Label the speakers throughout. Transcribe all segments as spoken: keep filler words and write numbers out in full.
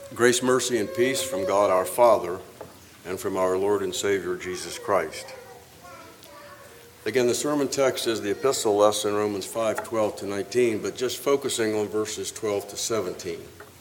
Speaker 1: Grace, mercy, and peace from God our Father and from our Lord and Savior Jesus Christ. Again, the sermon text is the epistle lesson, Romans five, twelve to nineteen, but just focusing on verses twelve to seventeen.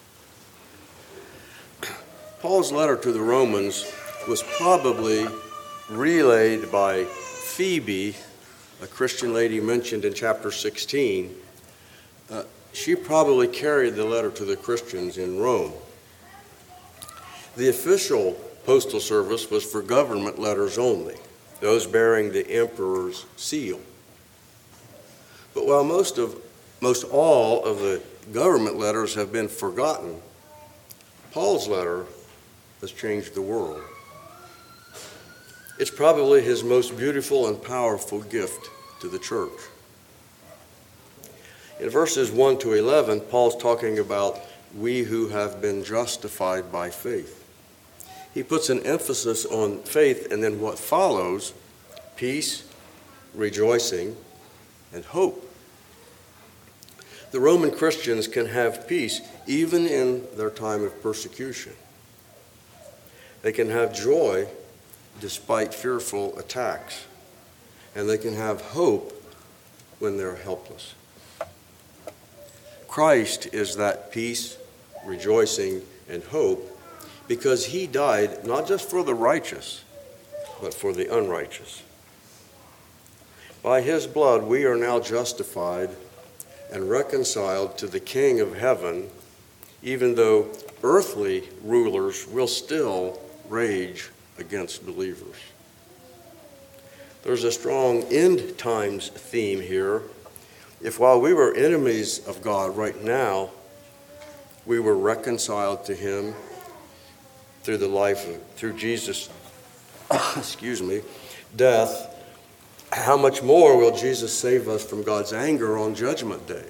Speaker 1: Paul's letter to the Romans was probably relayed by Phoebe, a Christian lady mentioned in chapter sixteen. Uh, she probably carried the letter to the Christians in Rome. The official postal service was for government letters only, those bearing the emperor's seal. But while most of most all of the government letters have been forgotten, Paul's letter has changed the world. It's probably his most beautiful and powerful gift to the church. In verses one to eleven, Paul's talking about we who have been justified by faith. He puts an emphasis on faith and then what follows: peace, rejoicing, and hope. The Roman Christians can have peace even in their time of persecution. They can have joy despite fearful attacks, and they can have hope when they're helpless. Christ is that peace, rejoicing, and hope because he died not just for the righteous, but for the unrighteous. By his blood, we are now justified and reconciled to the King of heaven, even though earthly rulers will still rage against believers. There's a strong end times theme here. If while we were enemies of God right now, we were reconciled to him through the life of, through Jesus, excuse me, death, how much more will Jesus save us from God's anger on Judgment Day?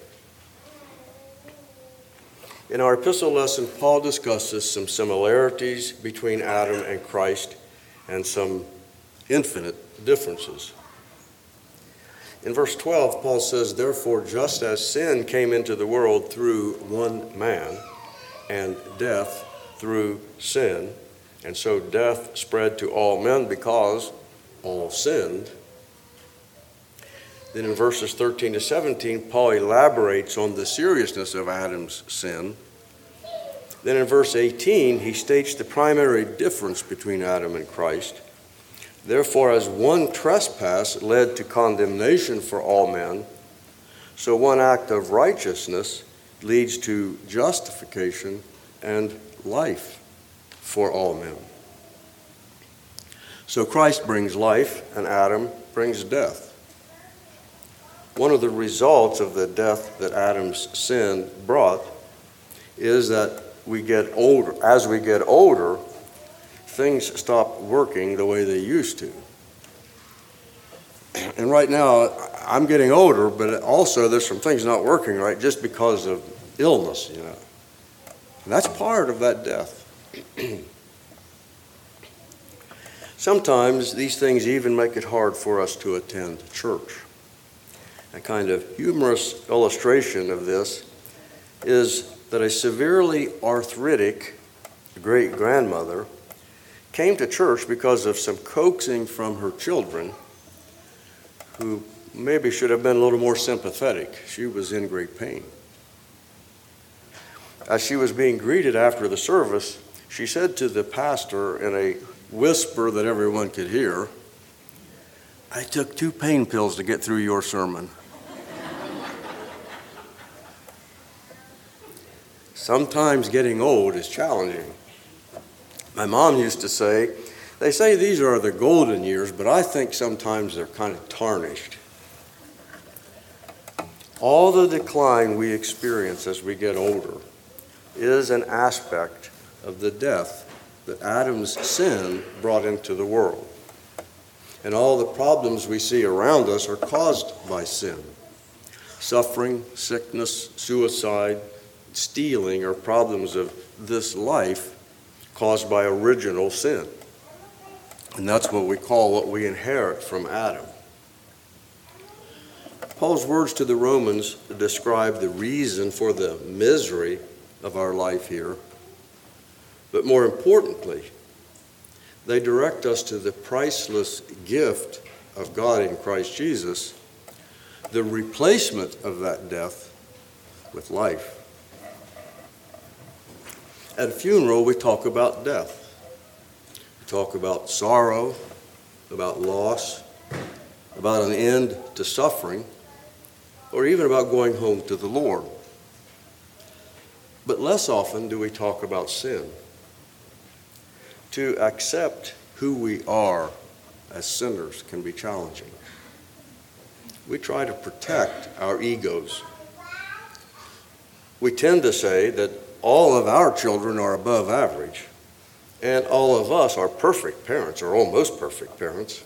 Speaker 1: In our epistle lesson, Paul discusses some similarities between Adam and Christ and some infinite differences. In verse twelve, Paul says, "Therefore, just as sin came into the world through one man, and death through sin, and so death spread to all men because all sinned." Then in verses thirteen to seventeen, Paul elaborates on the seriousness of Adam's sin. Then in verse eighteen, he states the primary difference between Adam and Christ. "Therefore, as one trespass led to condemnation for all men, so one act of righteousness leads to justification and life for all men." So Christ brings life and Adam brings death. One of the results of the death that Adam's sin brought is that we get older. As we get older, things stop working the way they used to. And right now, I'm getting older, but also there's some things not working right just because of illness, you know. And that's part of that death. Sometimes these things even make it hard for us to attend church. A kind of humorous illustration of this is that a severely arthritic great-grandmother came to church because of some coaxing from her children who maybe should have been a little more sympathetic. She was in great pain. As she was being greeted after the service, she said to the pastor in a whisper that everyone could hear, "I took two pain pills to get through your sermon." Sometimes getting old is challenging. My mom used to say, "They say these are the golden years, but I think sometimes they're kind of tarnished." All the decline we experience as we get older is an aspect of the death that Adam's sin brought into the world. And all the problems we see around us are caused by sin. Suffering, sickness, suicide, stealing are problems of this life caused by original sin. And that's what we call what we inherit from Adam. Paul's words to the Romans describe the reason for the misery of our life here. But more importantly, they direct us to the priceless gift of God in Christ Jesus, the replacement of that death with life. At a funeral, we talk about death. We talk about sorrow, about loss, about an end to suffering, or even about going home to the Lord. But less often do we talk about sin. To accept who we are as sinners can be challenging. We try to protect our egos. We tend to say that all of our children are above average, and all of us are perfect parents, or almost perfect parents.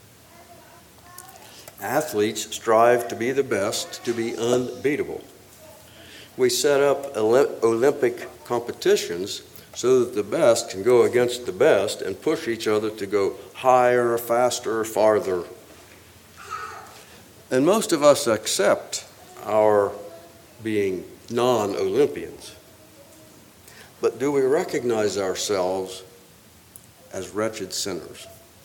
Speaker 1: Athletes strive to be the best, to be unbeatable. We set up Olympic competitions so that the best can go against the best and push each other to go higher, faster, farther. And most of us accept our being non-Olympians. But do we recognize ourselves as wretched sinners?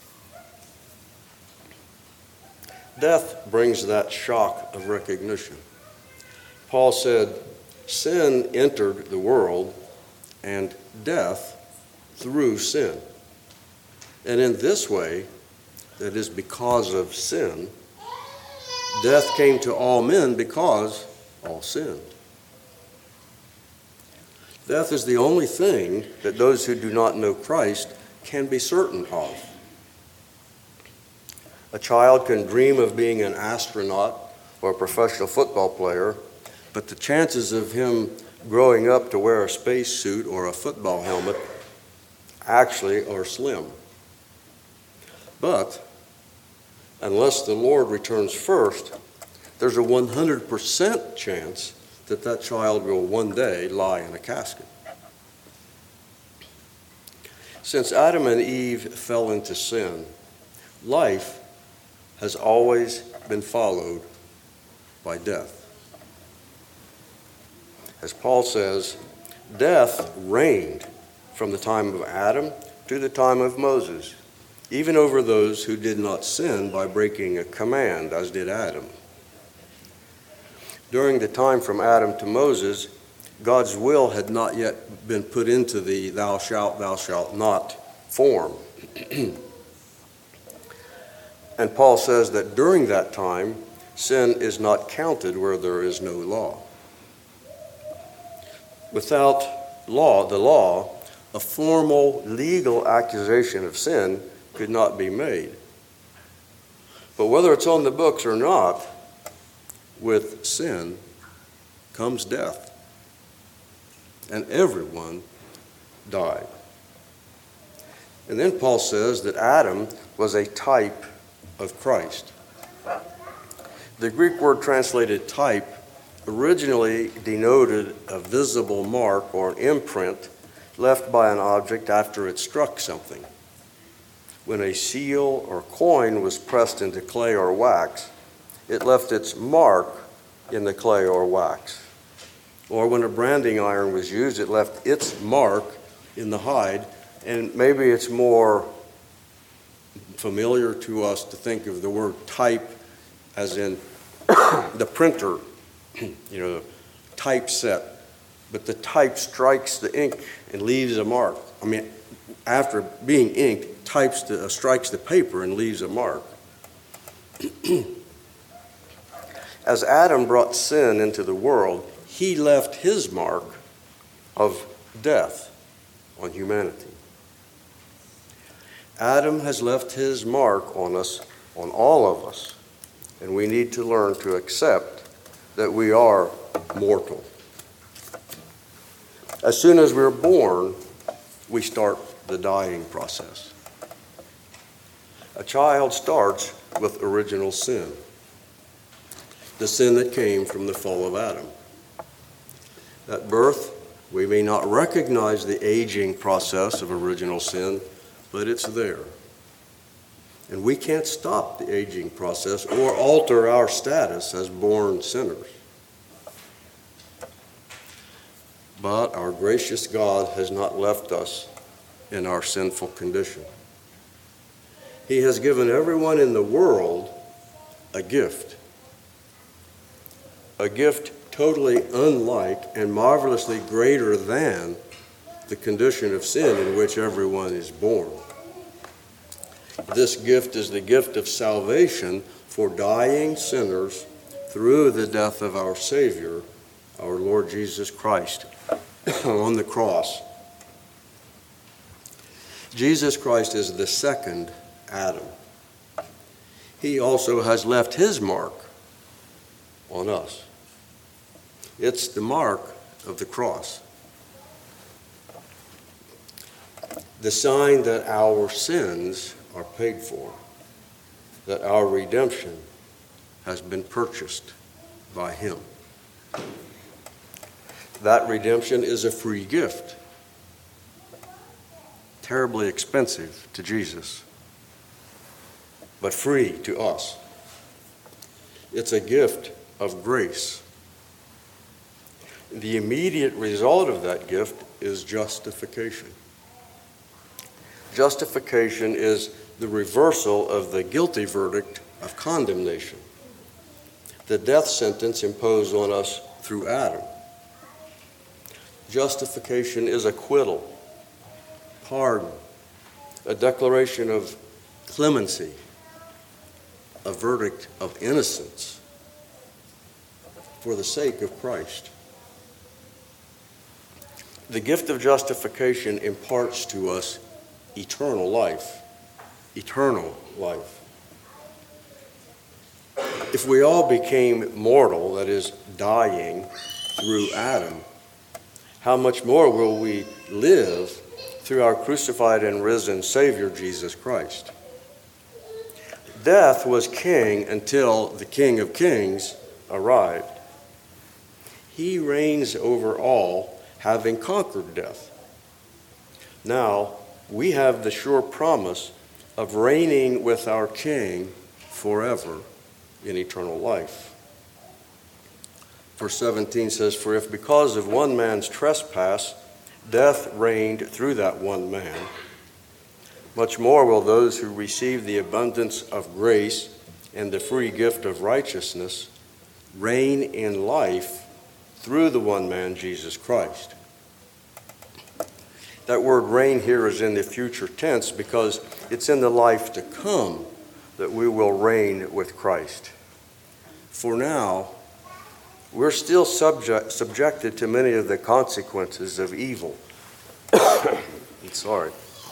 Speaker 1: Death brings that shock of recognition. Paul said, sin entered the world, and death through sin. And in this way, that is because of sin, death came to all men because all sinned. Death is the only thing that those who do not know Christ can be certain of. A child can dream of being an astronaut or a professional football player, but the chances of him growing up to wear a spacesuit or a football helmet actually are slim. But unless the Lord returns first, there's a one hundred percent chance that that child will one day lie in a casket. Since Adam and Eve fell into sin, life has always been followed by death. As Paul says, death reigned from the time of Adam to the time of Moses, even over those who did not sin by breaking a command, as did Adam. During the time from Adam to Moses, God's will had not yet been put into the thou shalt, thou shalt not form. And Paul says that during that time, sin is not counted where there is no law. Without law, the law, a formal legal accusation of sin could not be made. But whether it's on the books or not, with sin comes death. And everyone died. And then Paul says that Adam was a type of Christ. The Greek word translated type originally denoted a visible mark or an imprint left by an object after it struck something. When a seal or coin was pressed into clay or wax, it left its mark in the clay or wax. Or when a branding iron was used, it left its mark in the hide. And maybe it's more familiar to us to think of the word type as in the printer, you know, typeset. But the type strikes the ink and leaves a mark. I mean, after being inked, types the, uh, strikes the paper and leaves a mark. As Adam brought sin into the world, he left his mark of death on humanity. Adam has left his mark on us, on all of us, and we need to learn to accept that we are mortal. As soon as we're born, we start the dying process. A child starts with original sin, the sin that came from the fall of Adam. At birth, we may not recognize the aging process of original sin, but it's there. And we can't stop the aging process or alter our status as born sinners. But our gracious God has not left us in our sinful condition. He has given everyone in the world a gift. A gift totally unlike and marvelously greater than the condition of sin in which everyone is born. This gift is the gift of salvation for dying sinners through the death of our Savior, our Lord Jesus Christ, on the cross. Jesus Christ is the second Adam. He also has left his mark on us. It's the mark of the cross. The sign that our sins are paid for, that our redemption has been purchased by him. That redemption is a free gift, terribly expensive to Jesus, but free to us. It's a gift of grace. The immediate result of that gift is justification. Justification is the reversal of the guilty verdict of condemnation, the death sentence imposed on us through Adam. Justification is acquittal, pardon, a declaration of clemency, a verdict of innocence for the sake of Christ. The gift of justification imparts to us eternal life. Eternal life. If we all became mortal, that is, dying through Adam, how much more will we live through our crucified and risen Savior, Jesus Christ? Death was king until the King of Kings arrived. He reigns over all, having conquered death. Now, we have the sure promise of reigning with our King forever in eternal life. Verse seventeen says, "For if because of one man's trespass death reigned through that one man, much more will those who receive the abundance of grace and the free gift of righteousness reign in life through the one man, Jesus Christ." That word reign here is in the future tense because it's in the life to come that we will reign with Christ. For now, we're still subject, subjected to many of the consequences of evil. I'm sorry.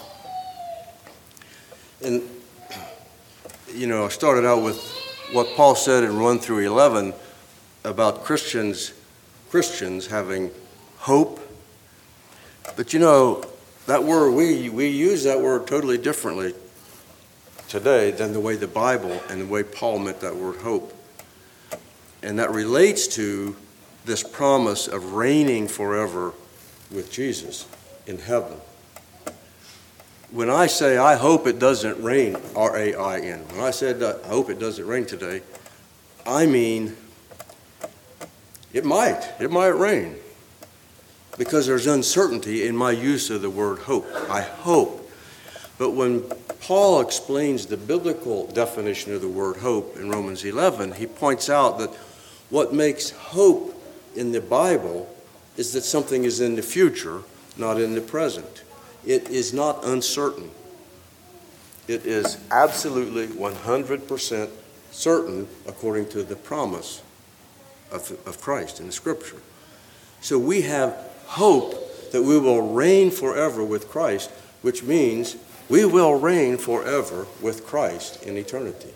Speaker 1: And, you know, I started out with what Paul said in one through eleven about Christians, Christians having hope. But you know, that word, we, we use that word totally differently today than the way the Bible and the way Paul meant that word hope. And that relates to this promise of reigning forever with Jesus in heaven. When I say, I hope it doesn't rain, R A I N, when I said, I hope it doesn't rain today, I mean, it might, it might rain. Because there's uncertainty in my use of the word hope. I hope. But when Paul explains the biblical definition of the word hope in Romans eleven, he points out that what makes hope in the Bible is that something is in the future, not in the present. It is not uncertain. It is absolutely one hundred percent certain according to the promise of, of Christ in the Scripture. So we have hope that we will reign forever with Christ, which means we will reign forever with Christ in eternity.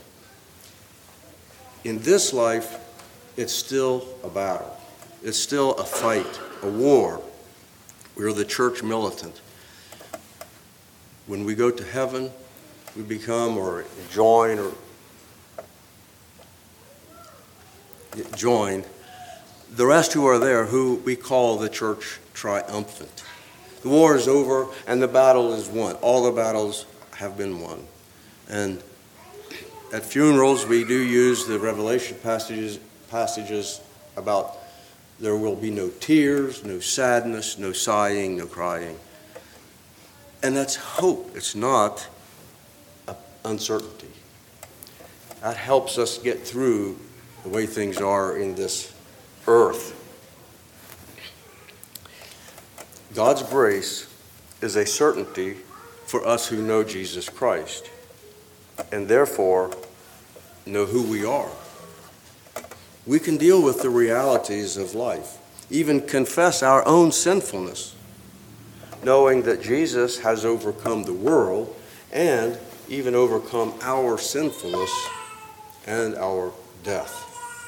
Speaker 1: In this life, it's still a battle. It's still a fight, a war. We're the church militant. When we go to heaven, we become or join or join the rest who are there, who we call the church triumphant. The war is over and the battle is won. All the battles have been won. And at funerals, we do use the Revelation passages, passages about there will be no tears, no sadness, no sighing, no crying. And that's hope. It's not uncertainty. That helps us get through the way things are in this earth. God's grace is a certainty for us who know Jesus Christ, and therefore know who we are. We can deal with the realities of life, even confess our own sinfulness, knowing that Jesus has overcome the world and even overcome our sinfulness and our death.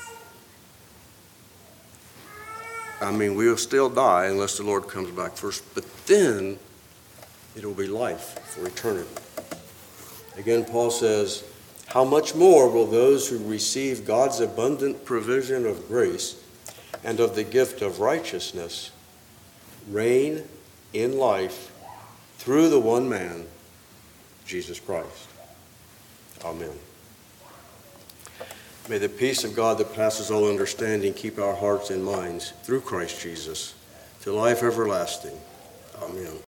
Speaker 1: I mean, we'll still die unless the Lord comes back first, but then it will be life for eternity. Again, Paul says, how much more will those who receive God's abundant provision of grace and of the gift of righteousness reign in life through the one man, Jesus Christ. Amen. May the peace of God that passes all understanding keep our hearts and minds through Christ Jesus to life everlasting. Amen.